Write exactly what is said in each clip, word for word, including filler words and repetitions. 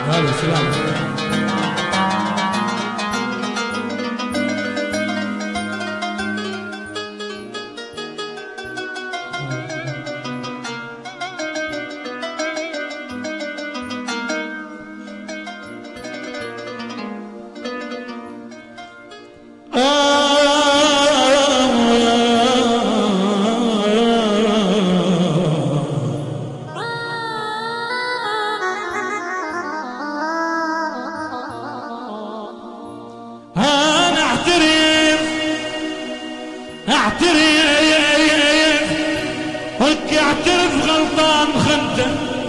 هلا سلام. اعترف هك اعترف غلطان خنته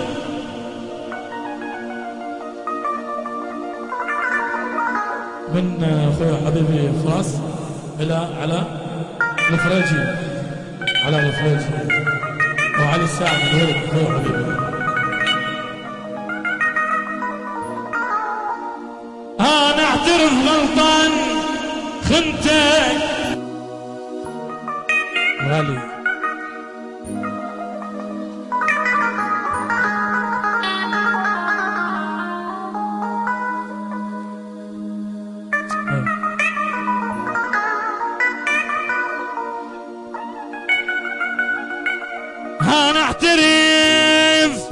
من اخوي حبيبي فراس الى على الفريجي، على الفريجي وعلي الساعد الولد اخوي حبيبي. انا اعترف غلطان خنتك غالي. انا اعترف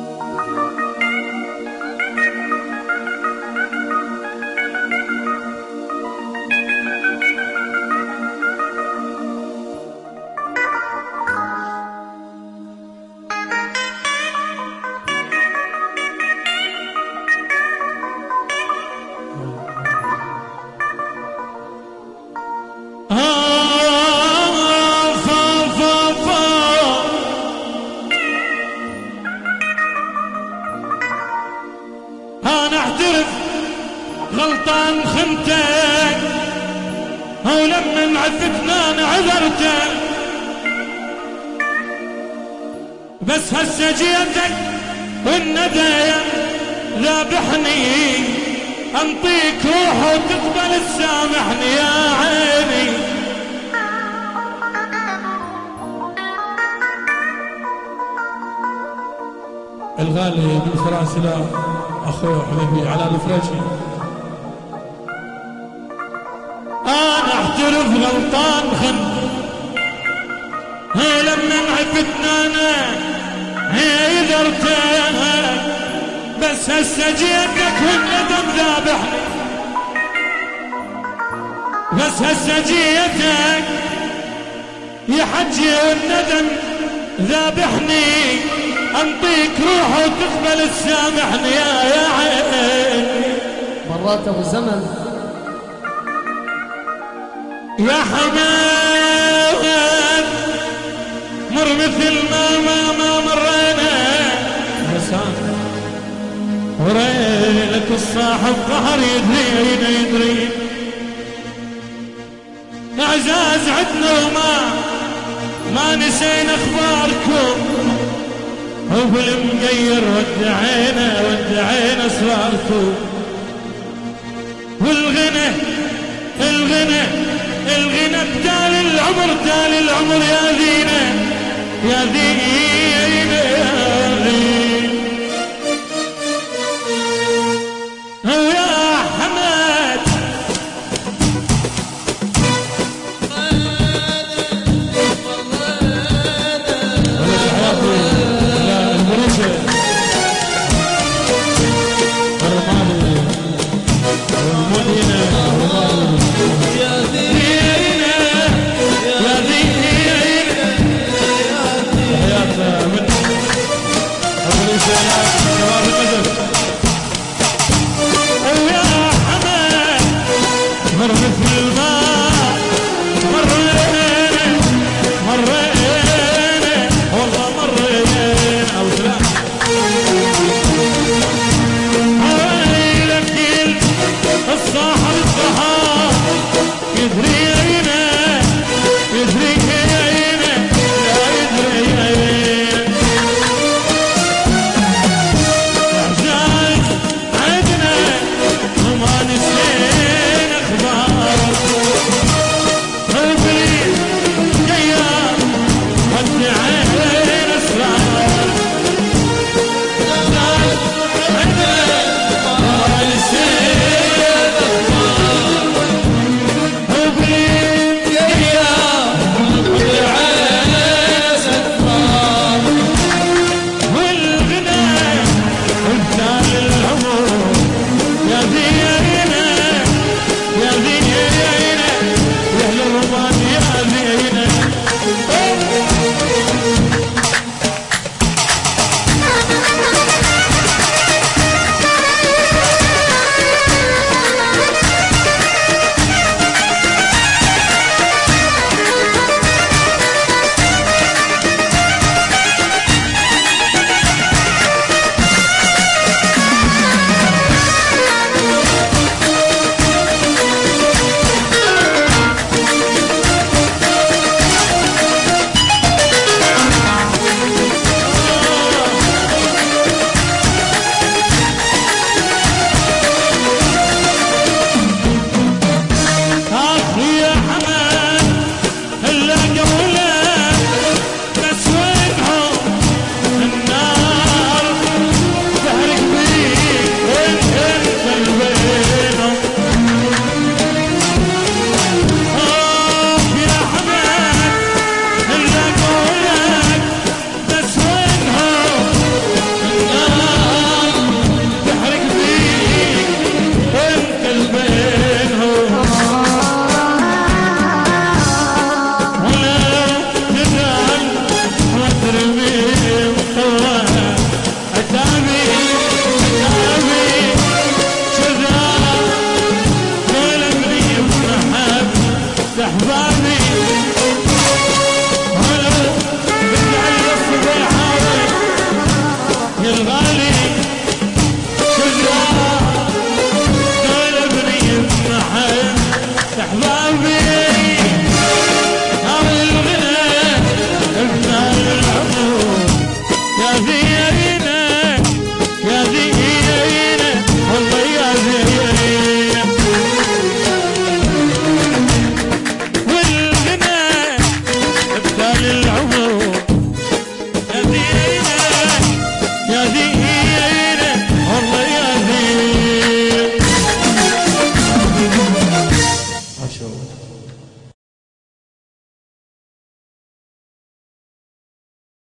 غلطان خنتك ولما عفتنا انا عذرتك، بس هسه جيتك والندم ذابحني انطيك روح وتقبل تسامحني يا عيني. الغالي بالفراس لا اخوي حبيبي على الفريجي. انا اعترف غلطان خنت هي لما عفتنا انا هي قدرتك، بس هسه جيتك والندم ذابحني، بس هسه جيتك يا حجي والندم ذابحني انطيك روح وتقبل تسامحني يا يا عيني. مرات ابو زمن يا حماد مر مثل ما ما ما مرينا حسان وريلك الصاحب قهر يدرينا يدري اعزاز عدنا وما ما نسينا اخباركم، وبالمقير ودعينا ودعينا اسراركم، والغنى الغنى الغنى بدال العمر دال العمر يا ذينا يا ذينا يا ذينا.